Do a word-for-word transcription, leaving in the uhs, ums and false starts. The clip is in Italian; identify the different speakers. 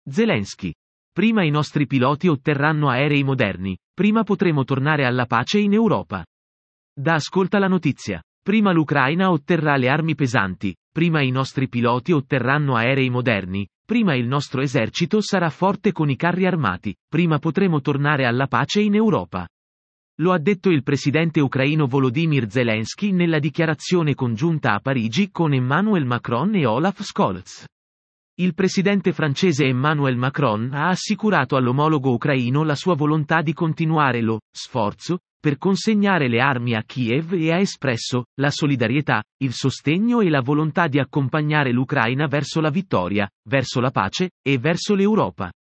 Speaker 1: Zelensky. Prima i nostri piloti otterranno aerei moderni, prima potremo tornare alla pace in Europa. Da ascolta la notizia. Prima l'Ucraina otterrà le armi pesanti, prima i nostri piloti otterranno aerei moderni, prima il nostro esercito sarà forte con i carri armati, prima potremo tornare alla pace in Europa. Lo ha detto il presidente ucraino Volodymyr Zelensky nella dichiarazione congiunta a Parigi con Emmanuel Macron e Olaf Scholz. Il presidente francese Emmanuel Macron ha assicurato all'omologo ucraino la sua volontà di continuare lo sforzo per consegnare le armi a Kiev e ha espresso la solidarietà, il sostegno e la volontà di accompagnare l'Ucraina verso la vittoria, verso la pace e verso l'Europa.